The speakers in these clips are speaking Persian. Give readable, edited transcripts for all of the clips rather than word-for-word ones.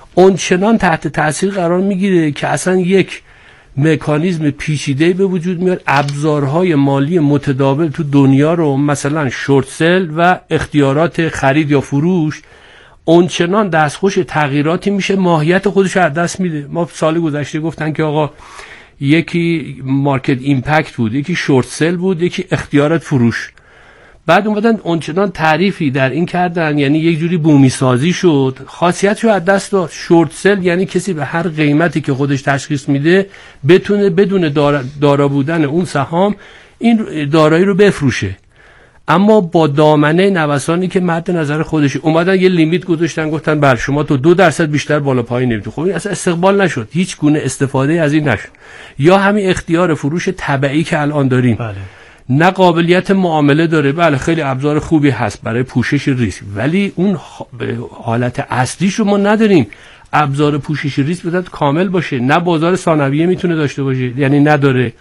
اون چنان تحت تاثیر قرار میگیره که اصلا یک مکانیزم پیچیده به وجود میاد. ابزارهای مالی متداول تو دنیا رو مثلا شورت سل و اختیارات خرید یا فروش اون چنان دستخوش تغییراتی میشه ماهیت خودش رو از دست میده. ما سال گذشته گفتن که آقا یکی مارکت ایمپکت بود، یکی شورت سل بود، یکی اختیارات فروش. بعد اومدن اونچنان تعریفی در این کردن، یعنی یک جوری بومی سازی شد، خاصیتشو از دست داد. شورت سل یعنی کسی به هر قیمتی که خودش تشخیص میده بتونه بدون دارا بودن اون سهام این دارایی رو بفروشه، اما با دامنه نوسانی که مد نظر خودش. اومدن یه لیمیت گذاشتن، گفتن بر شما تو 2% بیشتر بالا پایین نمیتونی. خب این اصلا استقبال نشد، هیچ گونه استفاده از این نشد. یا همین اختیار فروش تبعی که الان داریم، بله. نه قابلیت معامله داره، بله خیلی ابزار خوبی هست برای پوشش ریسک، ولی اون حالت اصلیش رو ما نداریم. ابزار پوشش ریسک باید کامل باشه، نه بازار ثانویه میتونه داشته باشه، یعنی نداره.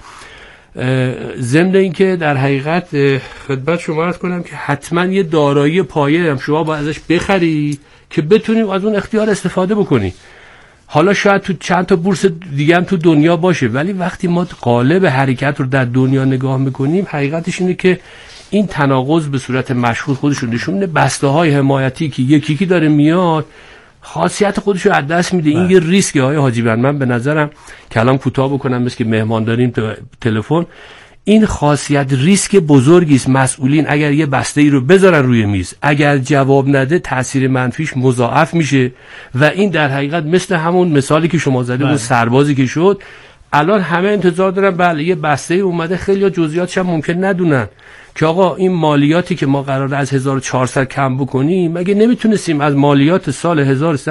ضمن این که در حقیقت خدمت شما عرض کنم که حتما یه دارایی پایه هم شما باید ازش بخری که بتونیم از اون اختیار استفاده بکنی. حالا شاید تو چند تا بورس دیگه هم تو دنیا باشه، ولی وقتی ما قالب حرکت رو در دنیا نگاه میکنیم حقیقتش اینه که این تناقض به صورت مشهود خودش رو نشون میده. بسته‌های حمایتی که یکی داره میاد خاصیت خودش رو از دست میده. این یه ریسکه های حاجی بند. من به نظرم کلام کوتاه بکنم، مثل که مهمان داریم تو تلفن، این خاصیت ریسک بزرگی است. مسئولین اگر یه بسته ای رو بذارن روی میز، اگر جواب نده تاثیر منفیش مضاعف میشه و این در حقیقت مثل همون مثالی که شما زده بود سربازی که شد. الان همه انتظار دارن بله یه بسته ای اومده، خیلی جزئیاتش هم ممکن ندونن که آقا این مالیاتی که ما قراره از 1400 کم بکنیم، مگه نمیتونستیم از مالیات سال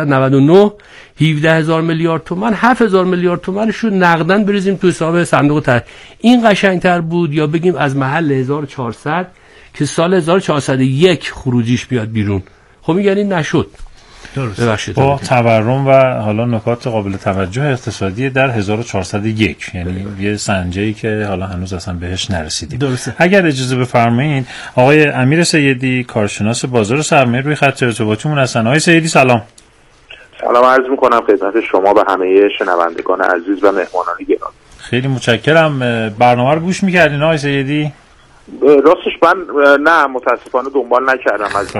1399 17,000 میلیارد تومان 7,000 میلیارد تومانش رو نقدن بریزیم تو حساب صندوق تحریر؟ این قشنگتر بود یا بگیم از محل 1400 که سال 1401 خروجیش بیاد بیرون؟ خب این یعنی نشد. درست. با تورم و حالا نکات قابل توجه اقتصادی در 1401، یعنی یه سنجه‌ای که حالا هنوز اصلا بهش نرسیدیم. درسته. اگر اجازه بفرمایید آقای امیر سیدی کارشناس بازار سرمایه روی خط ارتباطیمون هستن. آقای سیدی سلام. سلام عرض می‌کنم خدمت شما و همه شنوندگان عزیز و مهمانان گرامی. خیلی متشکرم. برنامه رو گوش می‌کردین آقای سیدی؟ راستش من نه متاسفانه دنبال نکردم از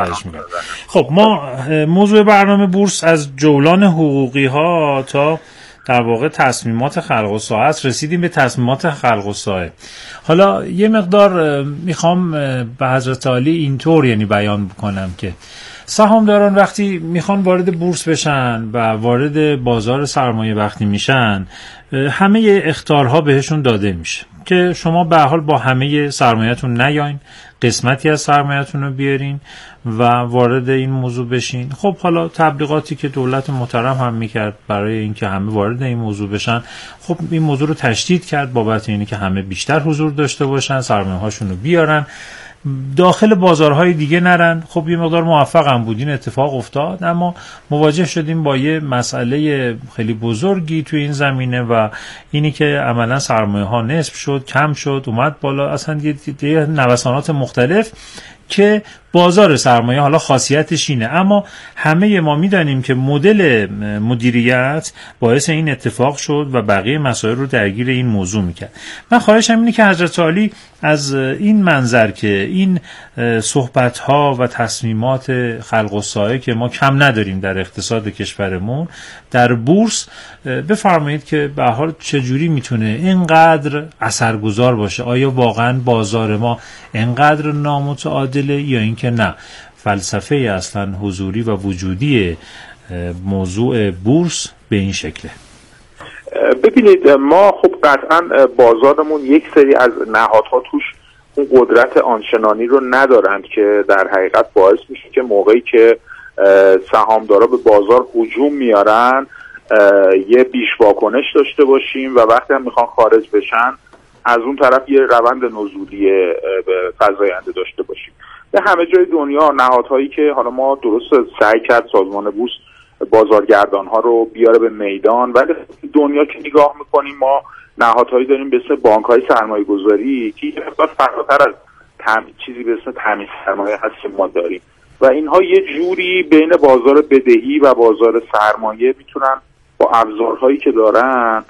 خب ما موضوع برنامه بورس از جولان حقوقی ها تا در واقع تصمیمات خلق و ساعه رسیدیم به تصمیمات خلق و ساعه. حالا یه مقدار میخوام به حضرت عالی اینطور یعنی بیان بکنم که سهامداران وقتی میخوان وارد بورس بشن و وارد بازار سرمایه وقتی میشن، همه اخطارها بهشون داده میشه که شما به حال با همه سرمایه‌تون نیاین، قسمتی از سرمایه‌تون رو بیارین و وارد این موضوع بشین. خب حالا تبلیغاتی که دولت محترم هم میکرد برای اینکه همه وارد این موضوع بشن، خب این موضوع رو تشدید کرد بابت اینکه همه بیشتر حضور داشته باشن، سرمایه‌هاشون رو بیارن، داخل بازارهای دیگه نرن. خب یه مقدار موفق هم بود، این اتفاق افتاد، اما مواجه شدیم با یه مسئله خیلی بزرگی توی این زمینه و اینی که عملا سرمایه ها نصف شد، کم شد، اومد بالا، اصلا یه نوسانات مختلف که بازار سرمایه حالا خاصیتش اینه. اما همه ما میدانیم که مدل مدیریت باعث این اتفاق شد و بقیه مسائل رو درگیر این موضوع میکرد. من خواهشم اینه که حضرت عالی از این منظر که این صحبت‌ها و تصمیمات خلق و ساعه که ما کم نداریم در اقتصاد کشورمون، در بورس بفرمایید که به هر حال چجوری میتونه اینقدر اثرگذار باشه. آیا واقعا بازار ما اینقدر نامتعادله یا اینکه نه فلسفه اصلا حضوری و وجودی موضوع بورس به این شکله؟ ببینید ما خب قطعا بازارمون یک سری از نهادها توش اون قدرت آنچنانی رو ندارند که در حقیقت باعث میشه که موقعی که سهامدارا به بازار هجوم میارن یه بیش واکنش داشته باشیم و وقتی هم میخوان خارج بشن از اون طرف یه روند نزولی فزاینده داشته باشیم. به همه جای دنیا نهادهایی که حالا ما درست سعی کرد سازمان بورس بازارگردانها رو بیاره به میدان، ولی دنیا که نگاه میکنیم ما نهادهایی داریم مثل بانک‌های سرمایه‌گذاری که یه مقدار فراتر از چیزی به اسم تامین سرمایه هست که ما داریم. و اینها یه جوری بین بازار بدهی و بازار سرمایه میتونن با ابزارهایی که دارن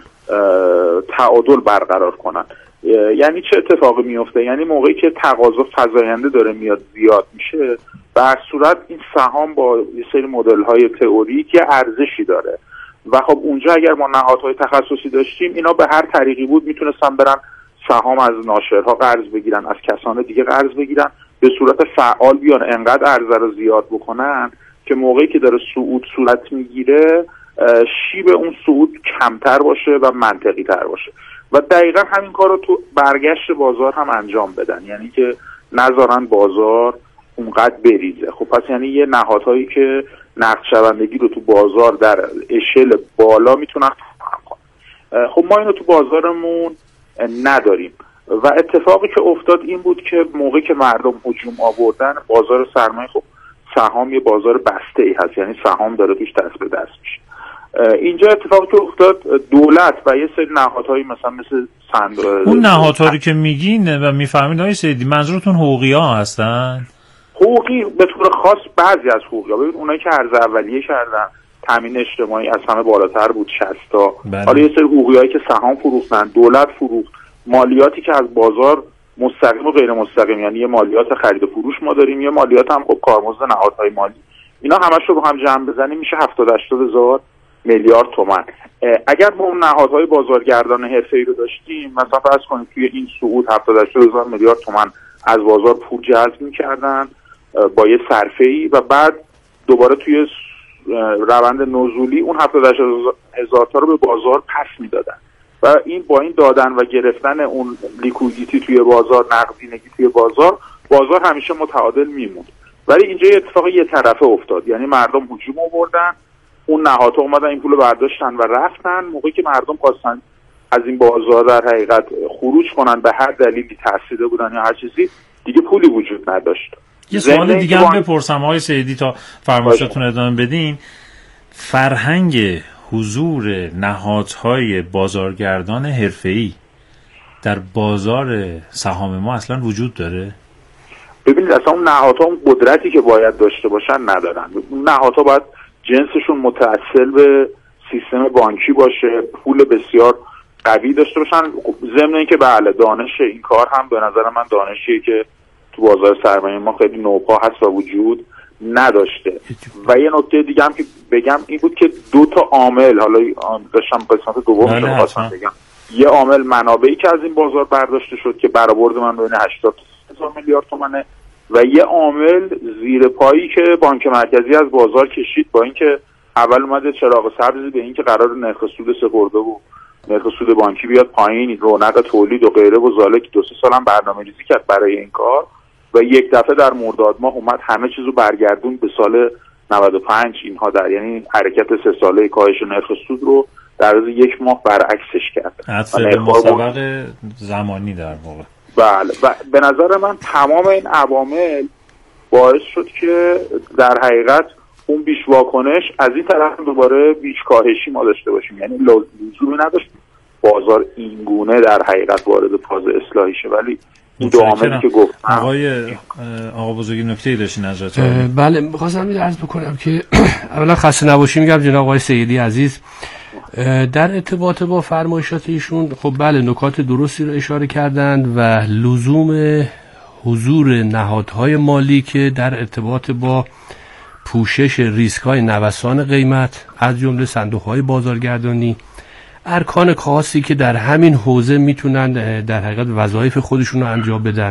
تعادل برقرار کنن. یعنی چه اتفاقی میفته؟ یعنی موقعی که تقاضا فزاینده داره میاد زیاد میشه، به هر صورت این سهام با یه سری مدل‌های تئوریک یه ارزشی داره و خب اونجا اگر ما نهادهای تخصصی داشتیم اینا به هر طریقی بود میتونستن برن سهام از ناشرها قرض بگیرن، از کسان دیگه قرض بگیرن، به صورت فعال بیان انقدر عرضه رو زیاد بکنن که موقعی که داره صعود صورت میگیره شیب اون صعود کمتر باشه و منطقی تر باشه و دقیقا همین کار رو تو برگشت بازار هم انجام بدن، یعنی که نذارن بازار اونقدر بریزه. خب پس یعنی یه نهادهایی که نقد شوندگی رو تو بازار در اشل بالا میتونن فراهم کنن. خب ما اینو تو بازارمون نداریم و اتفاقی که افتاد این بود که موقعی که مردم هجوم آوردن بازار سرمایه، خب سهام یه بازار بسته ای هست، یعنی سهام داره توش دست به دست میشه. اینجا اتفاقی که افتاد دولت و یه سری نهادهایی مثل اون نهادها رو که میگین و میفهمین آقای سیدی منظورتون حقوقی‌ها هستن؟ حقوقی به طور خاص بعضی از حقوقی‌ها، ببین اونایی که عرضه اولیه کردن تامین اجتماعی از همه بالاتر بود 60 تا. حالا یه سری حقوقی‌هایی که سهام فروختن، دولت فروخت، مالیاتی که از بازار مستقیم و غیر مستقیم، یعنی یه مالیات خرید و فروش ما داریم، یه مالیات هم خب کارمزد نهادهای مالی، اینا همش رو با هم جمع بزنیم میشه 70-80 هزار میلیارد تومان. اگر ما اون نهادهای بازارگردان حرفه‌ای رو داشتیم، مثلا فرض کنید توی این صعود 70-80 هزار میلیارد تومان از بازار پول جذب می‌کردن با یه صرفه‌ای و بعد دوباره توی روند نزولی اون 70-80 هزار تا رو به بازار پس میدادن و این با این دادن و گرفتن اون لیکویدیتی توی بازار، نقدینگی توی بازار همیشه متعادل میموند. ولی اینجا یه اتفاق یه طرفه افتاد، یعنی مردم هجوم آوردن، اون نهادها اومدن این پول رو برداشتن و رفتن. موقعی که مردم خواستن از این بازار در حقیقت خروج کنن به هر دلیلی ترسیده بودن یا هر چیزی دیگه پولی وجود نداشت. یه سوال دیگه هم بپرسم آقای سیدی تا فرمایشاتون ادامه بدین. فرهنگ حضور نهادهای بازارگردان حرفه‌ای در بازار سهام ما اصلا وجود داره؟ ببینید اصلا اون نهادها اون قدرتی که باید داشته باشن ندارن. اون نهادها باید جنسشون متصل به سیستم بانکی باشه، پول بسیار قوی داشته باشن. ضمن اینکه بله دانش این کار هم به نظر من دانشیه که تو بازار سرمایه ما خیلی نوپا هست و وجود نداشته. و یه نکته دیگه هم که بگم این بود که دو تا عامل، حالا داشتم قسمت دوم رو خواستم بگم، یه عامل منابعی که از این بازار برداشته شد که برآورد من بین 80 هزار میلیارد تومانه و یه عامل زیر پایی که بانک مرکزی از بازار کشید، با اینکه اول اومده چراغ سبزی به اینکه قرار نرخ سود سپرده و نرخ سود بانکی بیاد پایین، رونق تولید و غیره و زالک 2-3 سال هم برنامه‌ریزی کرد برای این کار و یک دفعه در مرداد ماه اومد همه چیزو برگردون به سال 95. اینها در یعنی حرکت 3 ساله کاهش نرخ سود رو در عرض یک ماه برعکسش کرد. اصلا مسابقه زمانی در واقع. بله و به نظر من تمام این عوامل باعث شد که در حقیقت اون بیش واکنش از این طرف دوباره بیش کاهشی ما داشته باشیم، یعنی لزومی نداشت بازار این گونه در حقیقت وارد فاز اصلاحی شه. ولی این دو عاملی که گفتم. آقا بزرگی نکته‌ای داشتین حضرت؟ بله می‌خواستم عرض بکنم که اولا خسته نباشید میگم جناب آقای سیدی عزیز. در ارتباط با فرمایشات ایشون خب بله نکات درستی رو اشاره کردند و لزوم حضور نهادهای مالی که در ارتباط با پوشش ریسک‌های نوسان قیمت از جمله صندوق‌های بازارگردانی، ارکان خاصی که در همین حوزه میتونن در حقیقت وظایف خودشون رو انجام بدن.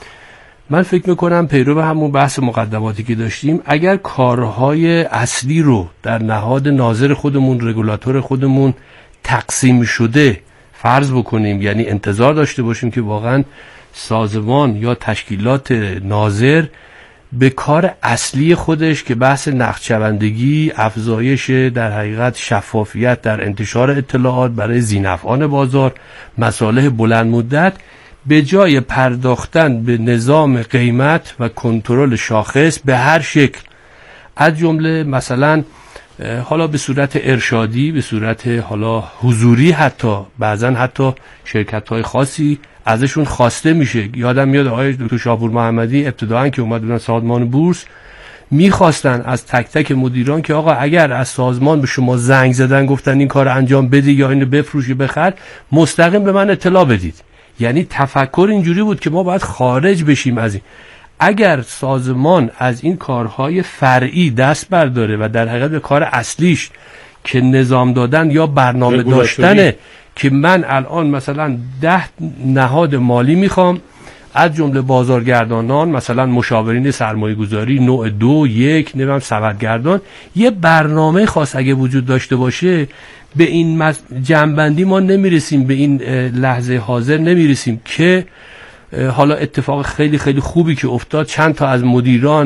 من فکر میکنم پیرو به همون بحث مقدماتی که داشتیم، اگر کارهای اصلی رو در نهاد ناظر خودمون، رگولاتور خودمون تقسیم شده فرض بکنیم، یعنی انتظار داشته باشیم که واقعا سازمان یا تشکیلات ناظر به کار اصلی خودش که بحث نقدشوندگی، افزایش در حقیقت شفافیت در انتشار اطلاعات برای ذی‌نفعان بازار، مصالح بلند مدت، به جای پرداختن به نظام قیمت و کنترل شاخص به هر شکل، از جمله مثلا حالا به صورت ارشادی، به صورت حالا حضوری، حتی بعضا حتی شرکت‌های خاصی ازشون خواسته میشه. یادم میاد آقای دکتر شاپور محمدی ابتداعا که اومد بودن سازمان بورس میخواستن از تک تک مدیران که آقا اگر از سازمان به شما زنگ زدن گفتن این کار انجام بده یا اینو بفروشی بخر، مستقیم به من اطلاع بدید. یعنی تفکر اینجوری بود که ما باید خارج بشیم از این. اگر سازمان از این کارهای فرعی دست برداره و در حقیقت به کار اصلیش که نظام دادن یا برنامه داشتنه، که من الان مثلا 10 نهاد مالی میخوام از جمله بازارگردانان، مثلا مشاورین سرمایه گذاری نوع 2 1 نمیدونم سبدگردان، یه برنامه خاص اگه وجود داشته باشه، به این جنبندی ما نمیرسیم، به این لحظه حاضر نمیرسیم که حالا اتفاق خیلی خیلی خوبی که افتاد، چند تا از مدیران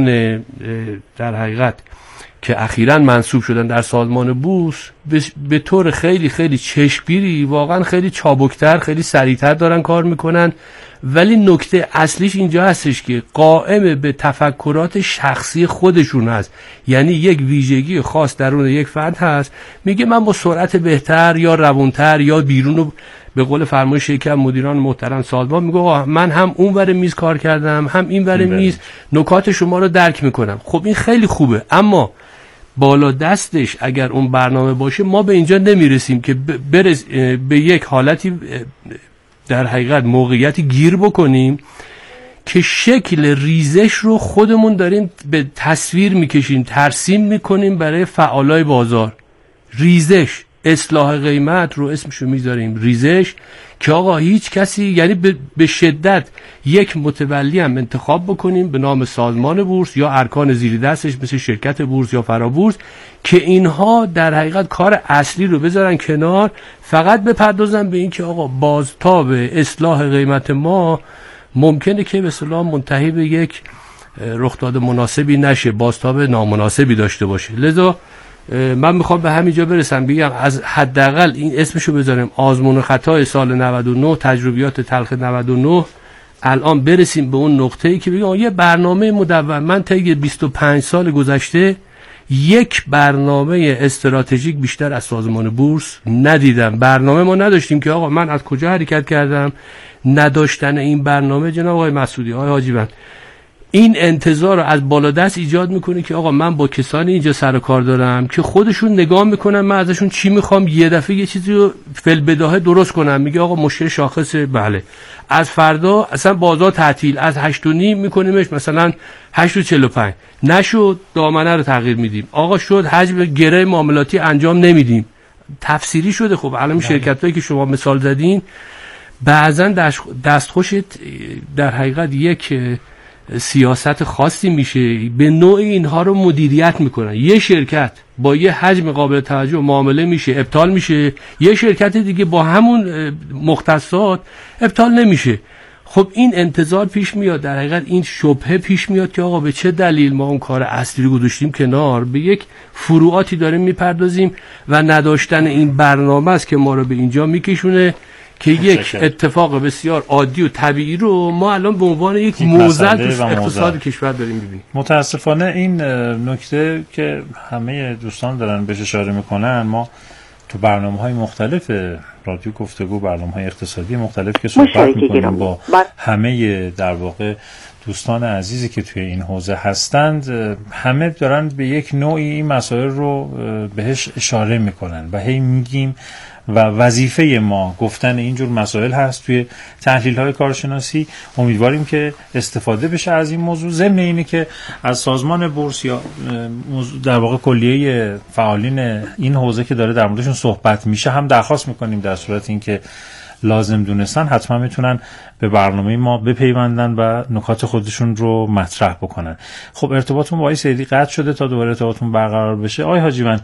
در حقیقت که اخیراً منصوب شدن در سازمان بورس به طور خیلی خیلی چشمگیری، واقعا خیلی چابکتر، خیلی سریعتر دارن کار میکنن. ولی نکته اصلیش اینجا هستش که قائم به تفکرات شخصی خودشون هست. یعنی یک ویژگی خاص درون یک فرد هست، میگه من با سرعت بهتر یا روانتر یا بیرون، به قول فرمایش یکی از مدیران محترم سازمان میگه من هم اون ور میز کار کردم هم این ور میز، نکات شما رو درک میکنم. خب این خیلی خوبه، اما بالا دستش اگر اون برنامه باشه ما به اینجا نمیرسیم که به یک حالتی در حقیقت موقعیتی گیر بکنیم که شکل ریزش رو خودمون داریم به تصویر میکشیم، ترسیم میکنیم برای فعالای بازار. ریزش، اصلاح قیمت رو اسمشو میذاریم ریزش، که آقا هیچ کسی، یعنی به شدت یک متولی هم انتخاب بکنیم به نام سازمان بورس یا ارکان زیر دستش مثل شرکت بورس یا فرابورس، که اینها در حقیقت کار اصلی رو بذارن کنار، فقط بپردازن به این که آقا بازتاب اصلاح قیمت ما ممکنه که به اصطلاح منتهی به یک رخداد مناسبی نشه، بازتاب نامناسبی داشته باشه. لذا من میخوام به همینجا برسم، بگم از حداقل این اسمشو بذاریم آزمون و خطای سال 99، تجربیات تلخ 99، الان برسیم به اون نقطه‌ای که بگم یه برنامه مدون. من طی 25 سال گذشته یک برنامه استراتژیک بیشتر از سازمان بورس ندیدم. برنامه ما نداشتیم که آقا من از کجا حرکت کردم. نداشتن این برنامه جناب آقای مسعودی، آقای حاجی‌بند، این انتظار رو از بالا دست ایجاد میکنه که آقا من با کسانی اینجا سر و کار دارم که خودشون نگاه میکنن من ازشون چی میخوام، یه دفعه یه چیزی رو فی‌البداهه درست کنم. میگه آقا مشکل شاخصه، بله، از فردا اصلا بازار تعطیل، از 8:30 میکنیمش مثلا 8:45، نشد دامنه رو تغییر میدیم، آقا شد حجم گره معاملاتی انجام نمیدیم. تفسیری شده. خب الان شرکتایی که شما مثال زدین بعضن دستخوش در حقیقت یک سیاست خاصی میشه، به نوعی اینها رو مدیریت میکنن. یه شرکت با یه حجم قابل توجه معامله میشه، ابطال میشه، یه شرکت دیگه با همون مختصات ابطال نمیشه. خب این انتظار پیش میاد، در حقیقت این شبهه پیش میاد که آقا به چه دلیل ما اون کار اصلی رو گذاشتیم کنار، به یک فروعاتی داریم میپردازیم و نداشتن این برنامه است که ما رو به اینجا میکشونه که یک اتفاق بسیار عادی و طبیعی رو ما الان به عنوان یک موزل تو اقتصاد کشور داریم می‌بینیم. متاسفانه این نکته که همه دوستان دارن بهش اشاره میکنن، ما تو برنامه‌های مختلف رادیو گفتگو، برنامه‌های اقتصادی مختلف که صحبت می‌کنیم با همه در واقع دوستان عزیزی که توی این حوزه هستند، همه دارن به یک نوعی این مسائل رو بهش اشاره میکنن و هی میگیم و وظیفه ما گفتن اینجور مسائل هست توی تحلیل‌های کارشناسی. امیدواریم که استفاده بشه از این موضوع. ضمن اینه که از سازمان بورس یا در واقع کلیه فعالین این حوزه که داره در موردشون صحبت میشه هم درخواست میکنیم در صورت اینکه لازم دونستن حتما میتونن به برنامه ما بپیوندن و نکات خودشون رو مطرح بکنن. خب ارتباطمون با آقای سیدی قطع شده، تا دوباره ارتباطمون برقرار بشه. آقای حاجی‌بند،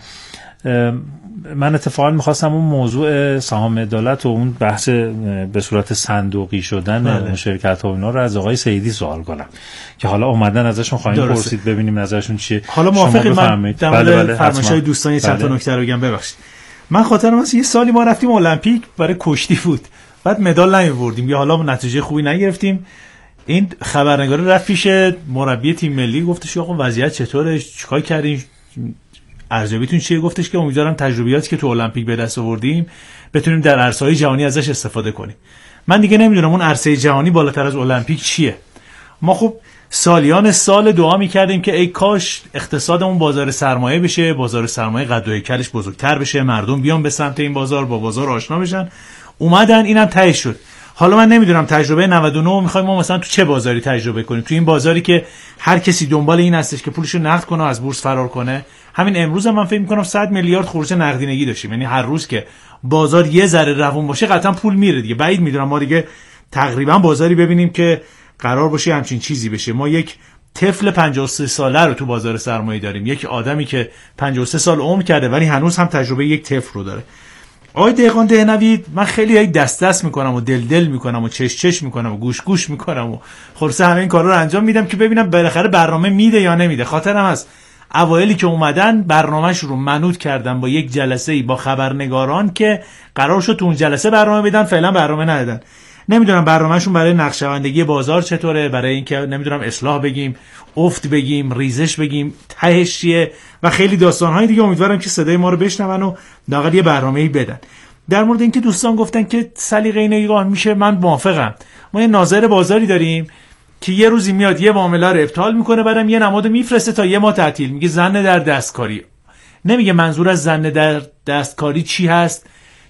من اتفاقا میخواستم اون موضوع سهام عدالت و اون بحث به صورت صندوقی شدن شرکت ها و اینا رو از آقای سیدی سوال کنم که حالا اومدن ازشون خواهیم پرسید ببینیم نظرشون چیه. حالا موافقید من در مورد فرمایش‌های دوستان چند تا نکته رو بگم؟ ببخشید، من خاطرم هست یه سالی ما رفتیم المپیک برای کشتی بود، بعد مدال نیاوردیم یا حالا نتیجه خوبی نگرفتیم. این خبرنگار رفت پیش مربی تیم ملی، گفتش آقا وضعیت چطوره، چیکار کردین، ارزیابیتون چیه؟ گفتش که امیدوارم تجربیاتی که تو المپیک به دست آوردیم بتونیم در عرصه‌های جهانی ازش استفاده کنیم. من دیگه نمیدونم اون عرصه جهانی بالاتر از المپیک چیه. ما خب سالیان سال دعا میکردیم که ای کاش اقتصادمون بازار سرمایه بشه، بازار سرمایه قد و هیکلش بزرگتر بشه، مردم بیان به سمت این بازار، با بازار آشنا بشن. اومدن، اینم تهش شد. حالا من نمیدونم تجربه 99 میخوایم ما مثلا تو چه بازاری تجربه کنیم؟ تو این بازاری که هر کسی دنبال این هستش که پولشو نقد کنه و از بورس فرار کنه. همین امروز هم من فکر میکنم 100 میلیارد خروج نقدینگی داشتیم، یعنی هر روز که بازار یه ذره روون باشه قطعا پول میره دیگه. بعید میدونم ما دیگه تقریبا بازاری ببینیم که قرار باشه همچین چیزی بشه. ما یک طفل 53 ساله رو تو بازار سرمایه داریم، یک آدمی که 53 سال عمر کرده ولی هنوز هم تجربه یک طفل رو داره. آقای دهقان دهنوی، من خیلی دست میکنم و دل میکنم و چش میکنم و گوش میکنم و خلاصه همه این کارا رو انجام میدم که ببینم بالاخره برنامه میده یا نمیده. خاطرم از اوایلی که اومدن برنامه‌ش رو منوط کردن با یک جلسه‌ای با خبرنگاران که قرار شد تو اون جلسه برنامه بدن، فعلا برنامه ندادن. نمیدونم برنامه‌شون برای نقشه‌بندی بازار چطوره، برای اینکه نمیدونم اصلاح بگیم، افت بگیم، ریزش بگیم، تهش چیه و خیلی داستان‌های دیگه. امیدوارم که صدای ما رو بشنون و لااقل یه برنامه‌ای بدن. در مورد اینکه دوستان گفتن که سلیقه نگاه میشه، من موافقم. ما یه ناظر بازاری داریم که یه روزی میاد یه معامله رو ابطال میکنه، بعدم یه نماد میفرسته تا یه ماه تعطیل، میگه زن در دستکاری. نمیگه منظور از زن در دستکاری چی هست،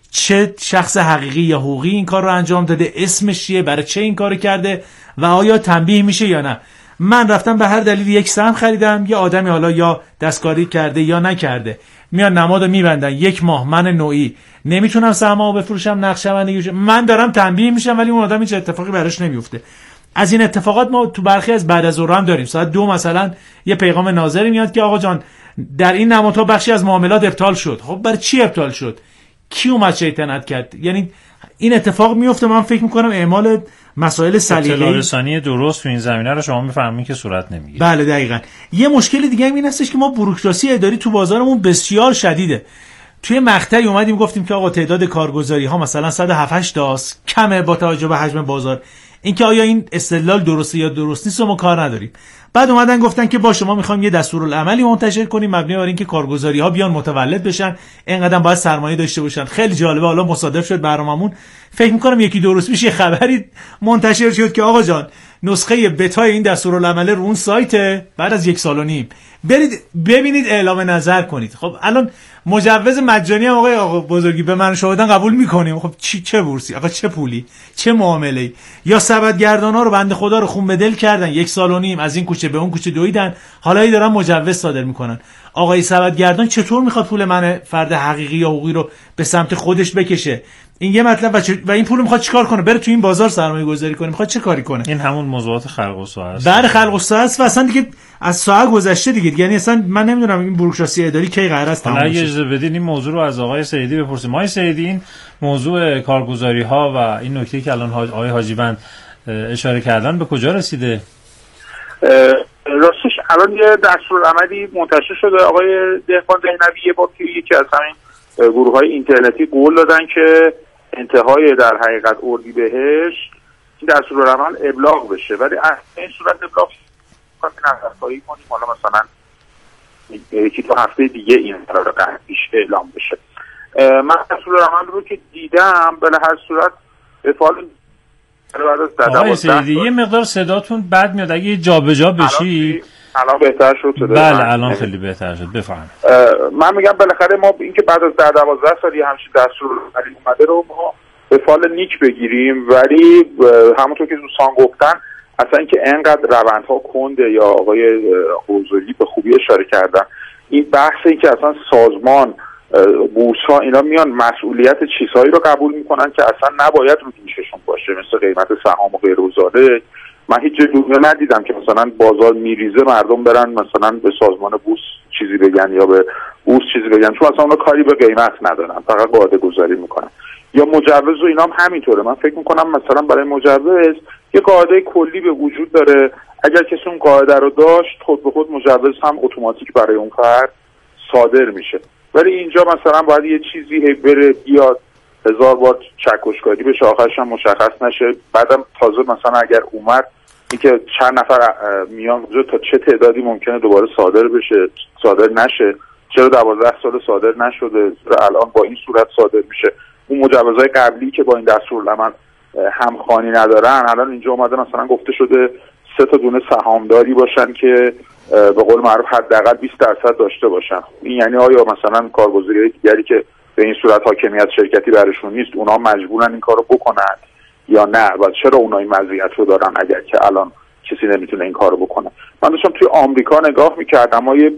چه شخص حقیقی یا حقوقی این کار رو انجام داده، اسمش چیه، برای چه این کارو کرده و آیا تنبیه میشه یا نه. من رفتم به هر دلیل یک سهم خریدم، یه آدمی حالا یا دستکاری کرده یا نکرده میان نمادو میبندن، یک ماه من نوعی نمیتونم سهممو بفروشم، نقشه‌بندی من دارم تنبیه میشم ولی اون آدم هیچ اتفاقی براش نمیفته. از این اتفاقات ما تو برخی از بعد از ظهر هم داریم. ساعت 2 مثلا یه پیغام ناظری میاد که آقا جان در این نمادها بخشی از معاملات ابطال شد. خب برای چی ابطال شد؟ کی اومد شیطنت کرد؟ یعنی این اتفاق میفته. من فکر میکنم اعمال مسائل سلیقه‌ای، اطلاع رسانی درست تو این زمینه رو شما میفهمید که صورت نمیگیره. بله دقیقاً. یه مشکل دیگه هم این هستش که ما بوروکراسی اداری تو بازارمون بسیار شدیده. توی مقطعی اومدیم گفتیم که آقا تعداد کارگزاری ها مثلا 107 تاست، کمه با توجه به حجم بازار. اینکه آیا این استدلال درسته یا درست نیست ما کار نداریم. بعد اومدن گفتن که با شما میخوایم یه دستورالعملی منتشر کنیم مبنی بر اینکه کارگزاری ها بیان متولد بشن، اینقدر باید سرمایه داشته باشن. خیلی جالبه. حالا مصادف شد برنامه‌مون فکر میکنم یکی دو روز پیش یه خبری منتشر شد که آقا جان نسخه بتای این دستورالعمل رو اون سایت بعد از 1.5 سال برید ببینید، اعلام نظر کنید. خب الان مجوز مجانی هم آقا بزرگی به من شما قبول میکنیم. خب چه بورسی آقا، چه پولی، چه معامله‌ای؟ یا سبدگردانا رو بنده خدا رو خون به دل کردن، 1.5 سال از این کوچه به اون کوچه دویدن، حالا ای دارن مجوز صادر میکنن. آقای سبدگردان چطور میخواد پول من فرد حقیقی یا حقوقی رو به سمت خودش بکشه؟ این یه مطلب. و این پول میخواد چیکار کنه؟ بره تو این بازار سرمایه گذاری کنه؟ میخواد چه کاری کنه؟ این همون موضوعات خلق و ساعه است. بله خلق و ساعه است و اصلا دیگه از ساعه گذشته دیگه. یعنی اصلا من نمیدونم این بوروکراسی اداری کی قرار است تموم بشه. اجازه بدین این موضوع رو از آقای سعیدی بپرسیم. آقای سعیدی، این موضوع کارگزاری ها و این نکته که الان آقای حاجی‌بند اشاره کردن به کجا رسیده؟ راستش الان یه دستورالعملی منتشر شده. آقای دهقان دهنوی یه بار که یکی از همین گروه‌های اینترنتی قول دادن که انتهای در حقیقت اردیبهشت این دستورالعمل ابلاغ بشه، ولی این صورت ابلاغ نظرخواهی کنیم حالا مثلا یکی تو هفته دیگه این قرار قطعیش اعلام بشه. من دستورالعمل رو که دیدم به هر صورت به فعال آقای سیدی یه مقدار صداتون بد میاد، اگه جابجا بشی. الان بهتر شد؟ بله الان خیلی بهتر شد. بفرمایید. من میگم بالاخره ما اینکه بعد از 10-12 سال همچین دستورالعملی اومده رو ما به فال نیک بگیریم، ولی همونطور که دوستان گفتن اصلا اینکه انقدر روندها کنده یا آقای حضوری به خوبی اشاره کردن، این بحث این که اصلا سازمان بورس ها اینا میان مسئولیت چیزهایی رو قبول میکنن که اصلا نباید رو دوششون باشه، مثل قیمت سهام و غیر و ذالک. من هیچ جای دنیا ندیدم که مثلا بازار میریزه مردم برن مثلا به سازمان بورس چیزی بگن یا به بورس چیزی بگن، چون اصلا اونا کاری به قیمت ندارن، فقط قاعده گذاری میکنن. یا مجوز و اینا هم همینطوره. من فکر میکنم مثلا برای مجوز یه قاعده کلی به وجود داره، اگر کسی اون قاعده رو داشت خود به خود مجوز هم اتوماتیک برای اون فرد صادر میشه. ولی اینجا مثلا باید یه چیزی بره بیاد 1000 بار چکشکاری بشه، آخرش هم مشخص نشه. بعدم تازه مثلا اگر اومد اینکه چند نفر میان تا چه تعدادی ممکنه دوباره صادر بشه، صادر نشه، چرا 12 سال صادر نشده، الان با این صورت صادر میشه. اون مجوزهای قبلی که با این دستورالعمل همخوانی ندارن، الان اینجا اومده مثلا گفته شده 3 تا دونه سهامداری باشن که به قول معروف حداقل 20% داشته باشن. این یعنی آیا مثلا کارگزاری‌های دیگری که به این صورت حاکمیت شرکتی برشون نیست اونا مجبورن این کارو بکنن یا نه و چرا اونا این مزیت رو دارن اگر که الان کسی نمیتونه این کارو بکنه؟ من داشتم توی آمریکا نگاه میکردم، ما یه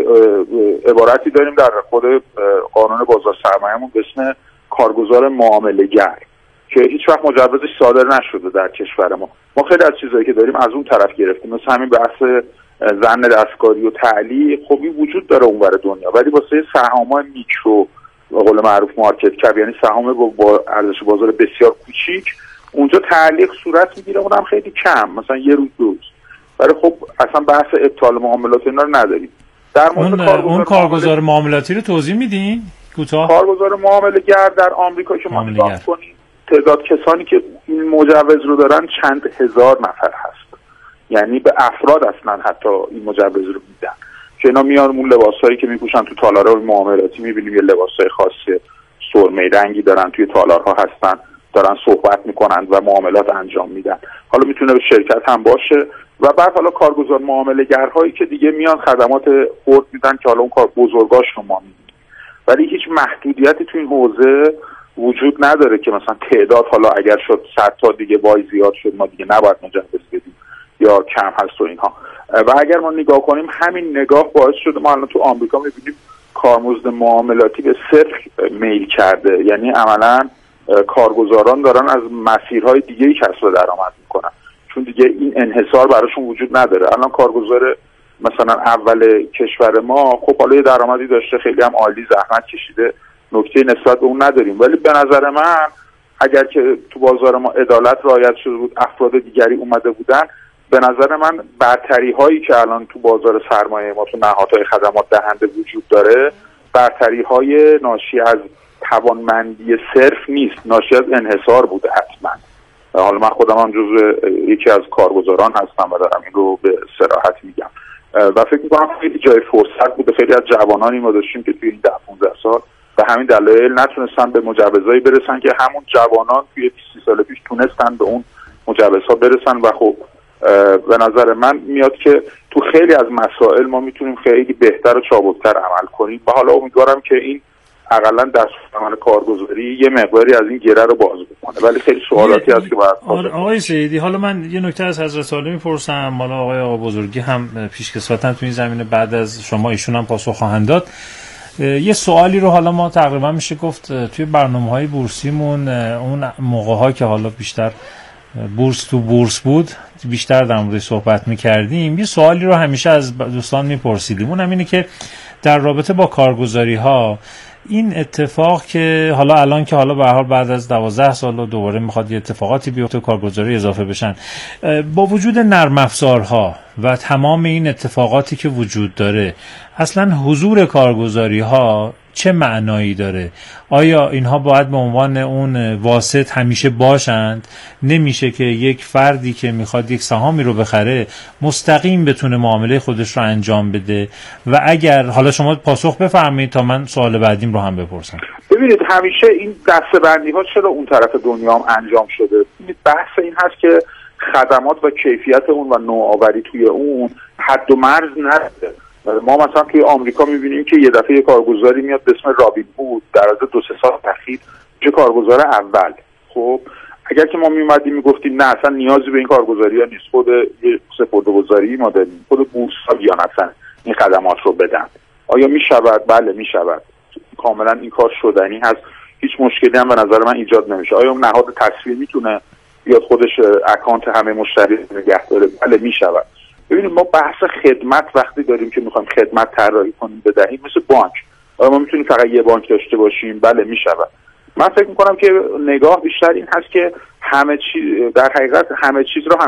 عبارتی داریم در خود قانون بازار سرمایه‌مون به اسم کارگزار معامله‌گر که هیچ وقت مجوزش صادر نشده در کشور ما. ما خیلی از چیزایی که داریم از اون طرف گرفتیم، مثل همین بحث ظن دستکاری و تعلیق، خب این وجود داره اونور دنیا، ولی واسه سهام‌های میکرو به قول معروف مارکت کپ، یعنی سهام با ارزش بازار بسیار کوچیک، اونجا تعلیق صورت میگیره، اونم خیلی کم، مثلا یه روز دو روز. ولی خب اصلا بحث ابطال معاملات اینا رو نداریم. در مورد اون کارگزار معاملاتی رو توضیح میدین کوتاه؟ کارگزار معامله‌گر در آمریکا که ما نگاه کنیم تعداد کسانی که این مجوز رو دارن چند هزار نفر هست، یعنی به افراد اصلا حتی این مجوز رو میدن که اینا میان اون لباسایی که میپوشن تو تالارهای معاملاتی، میبینیم یه لباسای خاصی سرمه‌ای رنگی دارن، توی تالارها هستن، دارن صحبت میکنن و معاملات انجام میدن. حالا میتونه به شرکت هم باشه و بعد حالا کارگزار معامله‌گرهایی که دیگه میان خدمات خرد میدن که حالا اون کار بزرگاش رو ما میبینیم، ولی هیچ محدودیتی تو این حوزه وجود نداره که مثلا تعداد حالا اگر شد 100 تا دیگه وای زیاد شد ما دیگه نباید مجوز بدیم یا کم هست و اینها. و اگر ما نگاه کنیم همین نگاه باعث شده ما الان تو آمریکا میبینیم کارمزد معاملاتی به صفر میل کرده، یعنی عملا کارگزاران دارن از مسیرهای دیگه‌ای کسب درآمد میکنن چون دیگه این انحصار براشون وجود نداره. الان کارگزار مثلا اول کشور ما خب حالا یه درآمدی داشته، خیلی هم عالی زحمت کشیده، نکته نسبت به اون نداریم، ولی به نظر من اگر که تو بازار ما عدالت رعایت شده بود، افراد دیگری اومده بودن، به نظر من برتری هایی که الان تو بازار سرمایه ما تو نهادهای خدمات دهنده وجود داره، برتری های ناشی از توانمندی صرف نیست، ناشی از انحصار بوده حتما. حالا من خودم هم جزو یکی از کارگزاران هستم و دارم این رو به صراحت میگم و فکر میکنم خیلی جای فرصت بوده. خیلی از جوانانی ما داشتیم که توی این 10-15 سال به همین دلایل نتونستن به مجوزایی برسن که همون جوانان توی 20 سال پیش تونستن به اون مجوزها برسن و خب به نظر من میاد که تو خیلی از مسائل ما میتونیم خیلی بهتر و چابکتر عمل کنیم و حالا امیدوارم که این حداقل دستورالعمل کارگزاری یه مقداری از این گره رو باز بکنه، ولی خیلی سوالاتی هست که باید آقای سیدی، حالا من یه نکته از حضرت سالی میپرسم، حالا آقا بزرگی هم پیشکسوتن تو این زمینه، بعد از شما ایشون هم پاسخ خواهند داد. یه سوالی رو حالا ما تقریبا میشه گفت توی برنامه‌های بورسیمون اون موقع‌ها که حالا بیشتر بورس تو بورس بود بیشتر در موردش صحبت می‌کردیم، یه سوالی رو همیشه از دوستان میپرسیدیم، اونم اینه که در رابطه با کارگزاری‌ها این اتفاق که حالا الان که حالا به هر حال بعد از 12 سال دوباره میخواد یه اتفاقاتی بیفته کارگزاری اضافه بشن، با وجود نرم افزارها و تمام این اتفاقاتی که وجود داره، اصلا حضور کارگزاری ها چه معنایی داره؟ آیا اینها باید به عنوان اون واسط همیشه باشند؟ نمیشه که یک فردی که میخواد یک سهامی رو بخره مستقیم بتونه معامله خودش رو انجام بده؟ و اگر حالا شما پاسخ بفرمایید تا من سوال بعدیم رو هم بپرسم. ببینید همیشه این دسته‌بندی ها چرا اون طرف دنیا هم انجام شده؟ ببینید بحث این هست که خدمات و کیفیت اون و نوآوری توی اون حد و مرز نداره. ما مثلا توی آمریکا میبینیم که یه دفعه یه کارگزاری میاد به اسم رابین هود در از 2-3 سال اخیر چه کارگزار اول. خب اگر که ما میومدیم میگفتیم نه اصلا نیازی به این کارگزاری ها نیست، خود یه سپرده‌گذاری ما داریم، خود بورس ها بیان اصلا این خدمات رو بدن، آیا میشود؟ بله میشود، کاملا این کار شدنی هست، هیچ مشکلی هم به نظر من ایجاد نمیشه. آیا اون نهاد تصویر میتونه بیاد خودش اکانت همه مشتری نگه داره؟ بله میشود. ببینید ما بحث خدمت وقتی داریم که میخوایم خدمت طراحی کنیم بدهیم، مثل بانک، آیا ما میتونیم فقط یه بانک داشته باشیم؟ بله میشود. من فکر میکنم که نگاه بیشتر این هست که همه چیز در حقیقت همه چیز رو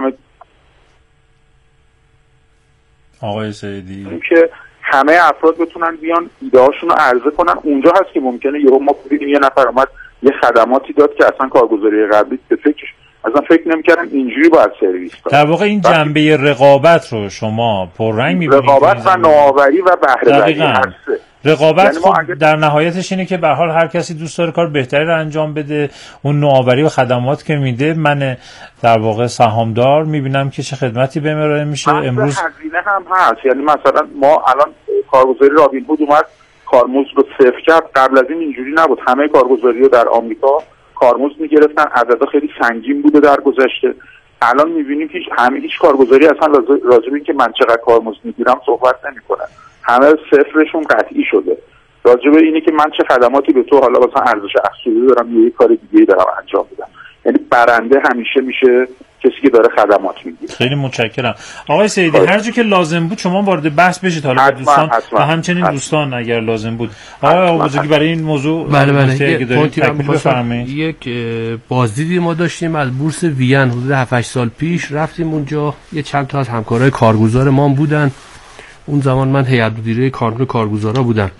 آقای سیدی که همه افراد بتونن بیان ایده هاشون رو عرضه کنن. اونجا هست که ممکنه ما ببینیم یه نفر اومد یه خدماتی داد که اصلا کارگزاری قبلی به فکرش اصلا فکر نمی‌کردم اینجوری باید سرویس داد. در واقع این جنبه رقابت رو شما پررنگ می‌بینید، رقابت و نوآوری و بهره وری هست. رقابت یعنی در نهایتش اینه که به هر حال هر کسی دوست داره کار بهتری رو انجام بده، اون نوآوری و خدمات که میده، من در واقع سهامدار میبینم که چه خدمتی بهم ارائه میشه. امروز هزینه هم هست، یعنی مثلا ما الان کارگزاری رابین هود اومد کارمزد رو صفر کرد. قبل از این اینجوری نبود، همه کارگزاری‌ها در آمریکا کارمزد میگرفتن، عددا خیلی سنگین بوده در گذشته. الان میبینیم که هیچ کارگزاری اصلا راجع به این که من چقدر کارمزد میگیرم صحبت نمیکنن، همه صفرشون قطعی شده. راجع به اینه که من چه خدماتی به تو حالا مثلا ارزش افزوده دارم یا یک کار دیگه‌ای دارم انجام میدم، یعنی برنده همیشه میشه کسی که داره خدمات میگیره. خیلی متشکرم آقای سیدی. هر جا که لازم بود شما وارد بحث بشید حالا دوستان و همچنین دوستان اگر لازم بود. آقای بزرگی برای این موضوع بفرمایید. یک بازدیدی ما داشتیم از بورس وین حدود 7-8 سال پیش، رفتیم اونجا، یه چند تا از همکارای کارگزار ما بودن. اون زمان من هیئت مدیره کانون کارگزارا بودم.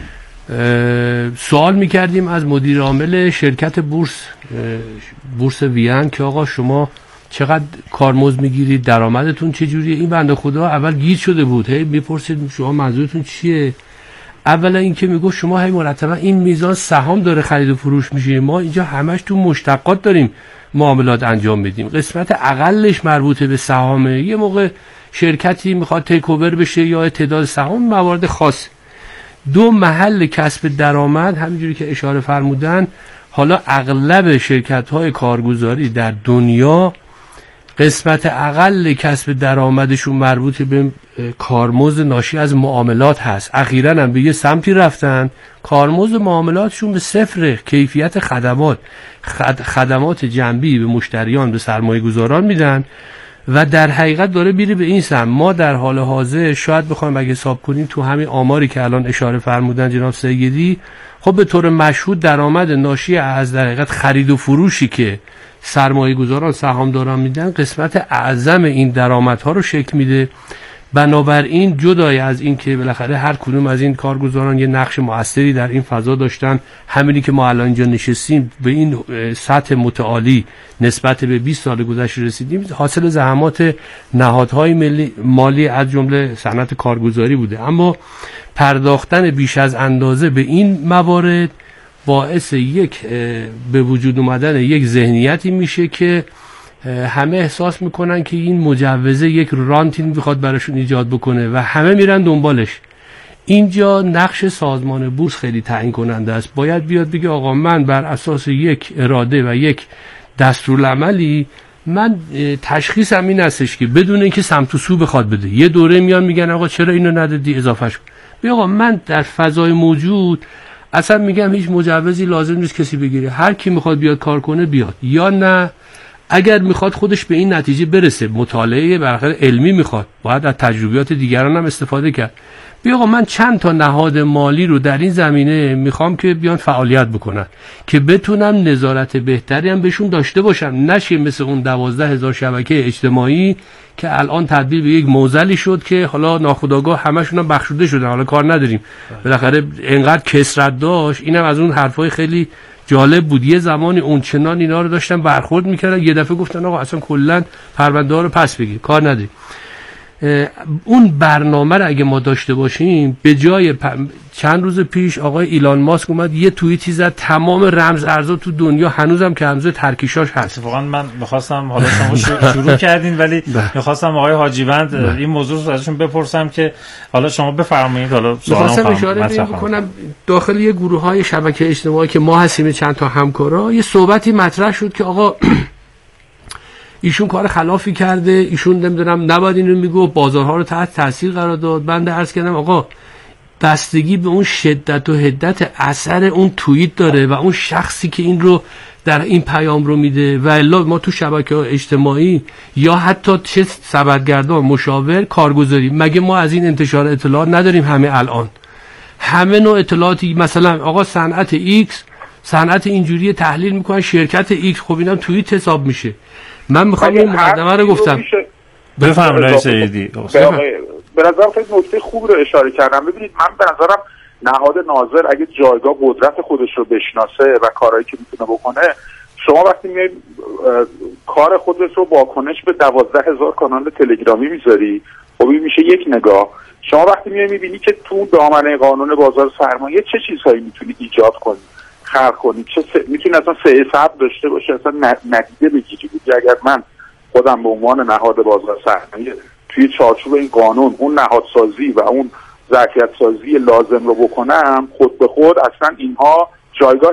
سوال میکردیم از مدیر عامل شرکت بورس وین که آقا شما چقدر کارمزد میگیرید، درآمدتون چجوریه؟ این بنده خدا اول گیج شده بود، هی میپرسید شما منظورتون چیه؟ اولا این که میگفت شما هی مرتبا این میزان سهام داره خرید و فروش میشه، ما اینجا همش تو مشتقات داریم معاملات انجام بدیم، قسمت اقلش مربوطه به سهامه. یه موقع شرکتی میخواد تیک اوور بشه یا تعداد سهام موارد خاص. دو محل کسب درآمد همینجوری که اشاره فرمودن، حالا اغلب شرکت‌های کارگزاری در دنیا قسمت اقل کسب درآمدشون مربوط به کارمزد ناشی از معاملات هست. اخیراً هم به یه سمتی رفتن کارمزد معاملاتشون به صفر، کیفیت خدمات جنبی به مشتریان، به سرمایه گذاران میدن و در حقیقت داره میره به این سمت. ما در حال حاضر شاید بخوایم اگه حساب کنیم تو همین آماری که الان اشاره فرمودن جناب سیدی، خب به طور مشهود درآمد ناشی از در حقیقت خرید و فروشی که سرمایه گذاران سهامداران میدن قسمت اعظم این درآمدها رو شکل میده. بنابراین جدای از این که بالاخره هر کدوم از این کارگزاران یه نقش مؤثری در این فضا داشتن، همینی که ما الان اینجا نشستیم به این سطح متعالی نسبت به 20 سال گذشته رسیدیم، حاصل زحمات نهادهای مالی از جمله صنعت کارگزاری بوده. اما پرداختن بیش از اندازه به این موارد باعث به وجود اومدن یک ذهنیتی میشه که همه احساس میکنن که این مجوزه یک رانتی میخواد براشون ایجاد بکنه و همه میرن دنبالش. اینجا نقش سازمان بورس خیلی تعیین کننده است. باید بیاد بگه آقا من بر اساس یک اراده و یک دستورالعملی من تشخیصم این هستش که بدون اینکه سمت و سو بخواد بده، یه دوره میان میگن آقا چرا اینو ندادی اضافهش کن. بگه آقا من در فضای موجود اصلا میگم هیچ مجوزی لازم نیست کسی بگیره، هر کی میخواد بیاد کار کنه بیاد، یا نه اگر میخواد خودش به این نتیجه برسه، مطالعه برخلاف علمی میخواد، باید از تجربیات دیگران هم استفاده کرد. بیا آقا من چند تا نهاد مالی رو در این زمینه میخوام که بیان فعالیت بکنن که بتونم نظارت بهتری هم بهشون داشته باشم، نشه مثل اون 12,000 شبکه اجتماعی که الان تبدیل به یک معضلی شد که حالا ناخودآگاه همشون هم بخشوده شدن، حالا کار نداریم، بالاخره اینقدر کثرت داشت. اینم از اون حرفای خیلی جالب بود، یه زمانی اون چنان اینا رو داشتن برخورد میکردن، یه دفعه گفتن آقا اصلا کلا پرونده ها رو پس بگیر، کار نداری. اون برنامه رو اگه ما داشته باشیم، به جای چند روز پیش آقای ایلان ماسک اومد یه توییتی زد تمام رمز ارزها تو دنیا هنوزم که رمز ترکیشاش هست. واقعا من می‌خواستم حالا شما شروع کردین ولی می‌خواستم آقای حاجیوند این موضوع رو ازشون بپرسم که حالا شما بفرمایید. حالا سوالم اشاره می‌کنم داخل یه گروه‌های شبکه اجتماعی که ما هستیم چند تا همکارا، یه صحبتی مطرح شد که آقا ایشون کار خلافی کرده، ایشون نمیدونم نباید اینو میگو، بازارها رو تحت تاثیر قرار داد. بنده عرض کردم آقا بستگی به اون شدت و حدت اثر اون توییت داره و اون شخصی که این رو در این پیام رو میده، و الا ما تو شبکه‌های اجتماعی یا حتی چه سبدگردان مشاور کارگزاری، مگه ما از این انتشار اطلاعات نداریم؟ همه نوع اطلاعاتی، مثلا آقا صنعت ایکس صنعت اینجوری تحلیل میکنن، شرکت ایکس، خب اینم توییت حساب میشه. من میخوام این مقدمه رو گفتم. بفرمایید آقای سیدی. به نظرم خیلی نکته خوب رو اشاره کردم. ببینید من به نظرم نهاد ناظر اگه جایگاه قدرت خودش رو بشناسه و کارهایی که میتونه بکنه، شما وقتی میای کار خودت رو واکنش به 12,000 کانال تلگرامی میذاری، خب این میشه یک نگاه. شما وقتی میبینی که تو دامنه قانون بازار سرمایه چه چیزهایی میتونی ایجاد کنی، خلق کنی، میتونی اصلا سعی ثبت داشته باشه، اصلا ندیده بگیری بود. اگر من خودم به عنوان نهاد بازار سرمایه توی چارچوب این قانون اون نهادسازی و اون ظرفیت سازی لازم رو بکنم، خود به خود اصلا اینها جایگاه